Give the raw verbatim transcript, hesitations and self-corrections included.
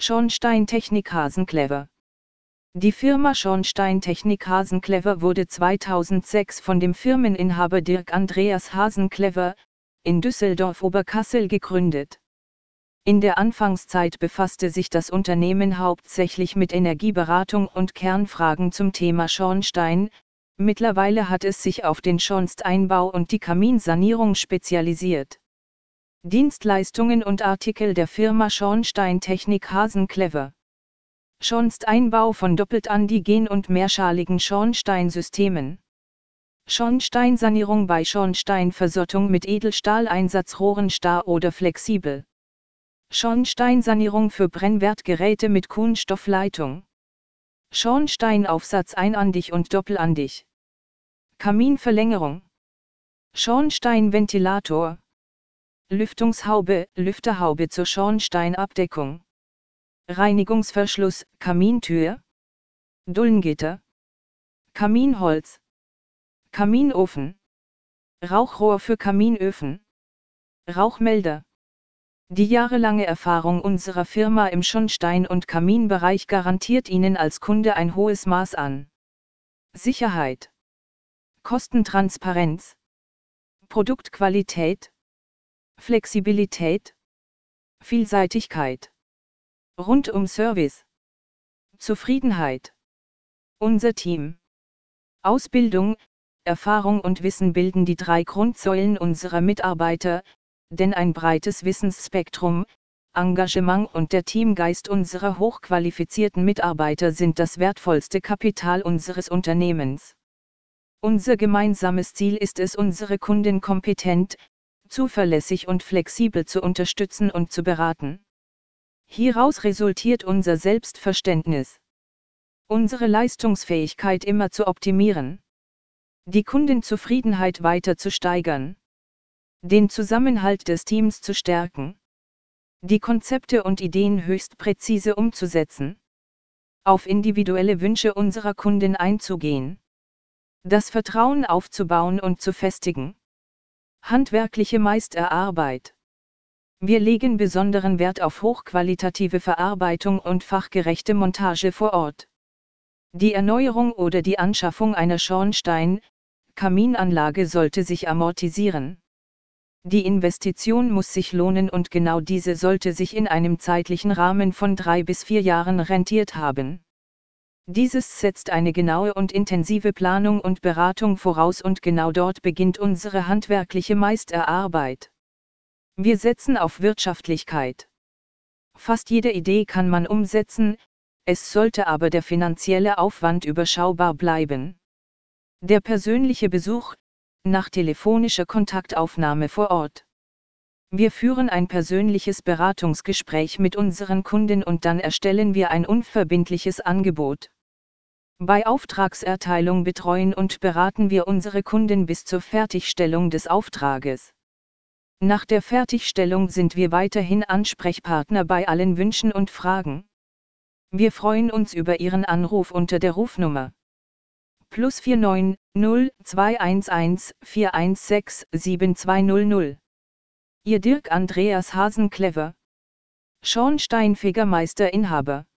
Schornsteintechnik Hasenclever. Die Firma Schornsteintechnik Hasenclever wurde zweitausendsechs von dem Firmeninhaber Dirk Andreas Hasenclever in Düsseldorf-Oberkassel gegründet. In der Anfangszeit befasste sich das Unternehmen hauptsächlich mit Energieberatung und Kernfragen zum Thema Schornstein. Mittlerweile hat es sich auf den Schornsteinbau und die Kaminsanierung spezialisiert. Dienstleistungen und Artikel der Firma Schornsteintechnik Hasenclever. Schornsteinbau von Doppelantigen- und mehrschaligen Schornsteinsystemen. Schornsteinsanierung bei Schornsteinversottung mit Edelstahleinsatz-Rohren starr oder flexibel. Schornsteinsanierung für Brennwertgeräte mit Kunststoffleitung. Schornsteinaufsatz einandig und doppelandig. Kaminverlängerung. Schornsteinventilator. Lüftungshaube, Lüfterhaube zur Schornsteinabdeckung. Reinigungsverschluss, Kamintür. Dullengitter. Kaminholz. Kaminofen. Rauchrohr für Kaminöfen. Rauchmelder. Die jahrelange Erfahrung unserer Firma im Schornstein- und Kaminbereich garantiert Ihnen als Kunde ein hohes Maß an Sicherheit, Kostentransparenz, Produktqualität, Flexibilität, Vielseitigkeit, rundum Service, Zufriedenheit. Unser Team. Ausbildung, Erfahrung und Wissen bilden die drei Grundsäulen unserer Mitarbeiter, denn ein breites Wissensspektrum, Engagement und der Teamgeist unserer hochqualifizierten Mitarbeiter sind das wertvollste Kapital unseres Unternehmens. Unser gemeinsames Ziel ist es, unsere Kunden kompetent, zuverlässig und flexibel zu unterstützen und zu beraten. Hieraus resultiert unser Selbstverständnis, unsere Leistungsfähigkeit immer zu optimieren, die Kundenzufriedenheit weiter zu steigern, den Zusammenhalt des Teams zu stärken, die Konzepte und Ideen höchst präzise umzusetzen, auf individuelle Wünsche unserer Kunden einzugehen, das Vertrauen aufzubauen und zu festigen. Handwerkliche Meisterarbeit. Wir legen besonderen Wert auf hochqualitative Verarbeitung und fachgerechte Montage vor Ort. Die Erneuerung oder die Anschaffung einer Schornstein-Kaminanlage sollte sich amortisieren. Die Investition muss sich lohnen und genau diese sollte sich in einem zeitlichen Rahmen von drei bis vier Jahren rentiert haben. Dieses setzt eine genaue und intensive Planung und Beratung voraus und genau dort beginnt unsere handwerkliche Meisterarbeit. Wir setzen auf Wirtschaftlichkeit. Fast jede Idee kann man umsetzen, es sollte aber der finanzielle Aufwand überschaubar bleiben. Der persönliche Besuch, nach telefonischer Kontaktaufnahme vor Ort. Wir führen ein persönliches Beratungsgespräch mit unseren Kunden und dann erstellen wir ein unverbindliches Angebot. Bei Auftragserteilung betreuen und beraten wir unsere Kunden bis zur Fertigstellung des Auftrages. Nach der Fertigstellung sind wir weiterhin Ansprechpartner bei allen Wünschen und Fragen. Wir freuen uns über Ihren Anruf unter der Rufnummer plus vier neun null zwei eins eins vier eins sechs sieben zwei null null. Ihr Dirk Andreas Hasenclever, Schornsteinfegermeister Inhaber.